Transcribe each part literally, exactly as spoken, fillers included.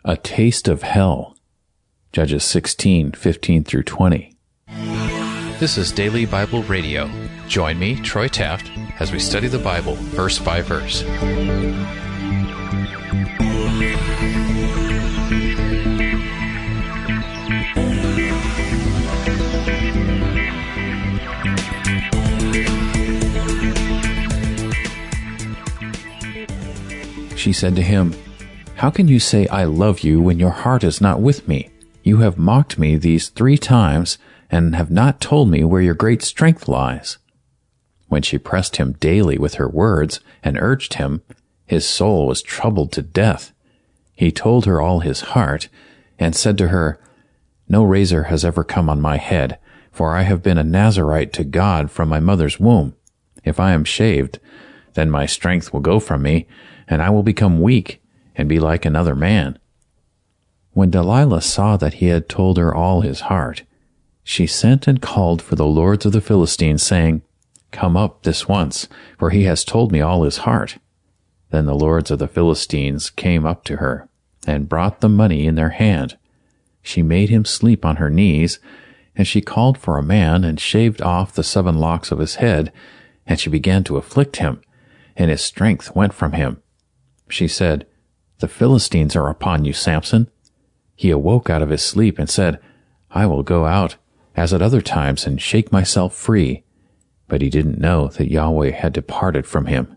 A taste of hell. Judges sixteen, fifteen through twenty. This is Daily Bible Radio. Join me, Troy Taft, as we study the Bible verse by verse. She said to him, "How can you say I love you when your heart is not with me? You have mocked me these three times and have not told me where your great strength lies." When she pressed him daily with her words and urged him, his soul was troubled to death. He told her all his heart and said to her, "No razor has ever come on my head, for I have been a Nazirite to God from my mother's womb. If I am shaved, then my strength will go from me, and I will become weak and be like another man." When Delilah saw that he had told her all his heart, she sent and called for the lords of the Philistines, saying, "Come up this once, for he has told me all his heart." Then the lords of the Philistines came up to her, and brought the money in their hand. She made him sleep on her knees, and she called for a man, and shaved off the seven locks of his head, and she began to afflict him, and his strength went from him. She said, "The Philistines are upon you, Samson." He awoke out of his sleep and said, "I will go out, as at other times, and shake myself free." But he didn't know that Yahweh had departed from him.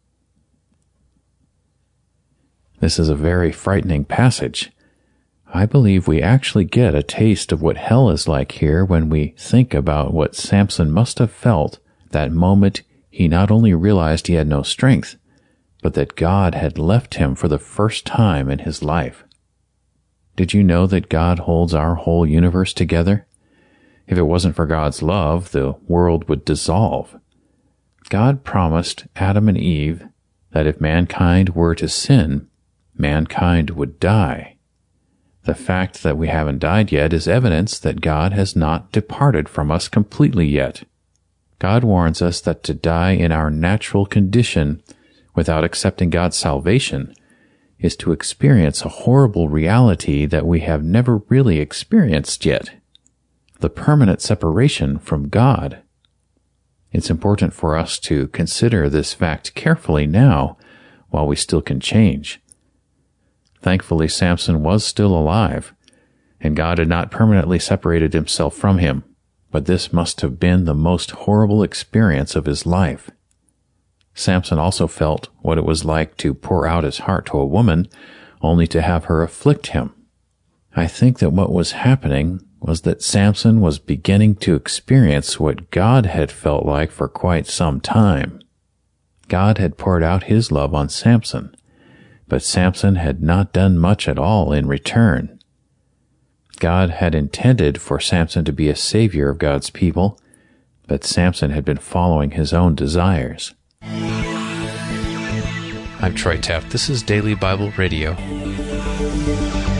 This is a very frightening passage. I believe we actually get a taste of what hell is like here when we think about what Samson must have felt that moment he not only realized he had no strength, but that God had left him for the first time in his life. Did you know that God holds our whole universe together? If it wasn't for God's love, the world would dissolve. God promised Adam and Eve that if mankind were to sin, mankind would die. The fact that we haven't died yet is evidence that God has not departed from us completely yet. God warns us that to die in our natural condition without accepting God's salvation is to experience a horrible reality that we have never really experienced yet, the permanent separation from God. It's important for us to consider this fact carefully now while we still can change. Thankfully, Samson was still alive, and God had not permanently separated himself from him, but this must have been the most horrible experience of his life. Samson also felt what it was like to pour out his heart to a woman, only to have her afflict him. I think that what was happening was that Samson was beginning to experience what God had felt like for quite some time. God had poured out his love on Samson, but Samson had not done much at all in return. God had intended for Samson to be a savior of God's people, but Samson had been following his own desires. I'm Troy Taft. This is Daily Bible Radio.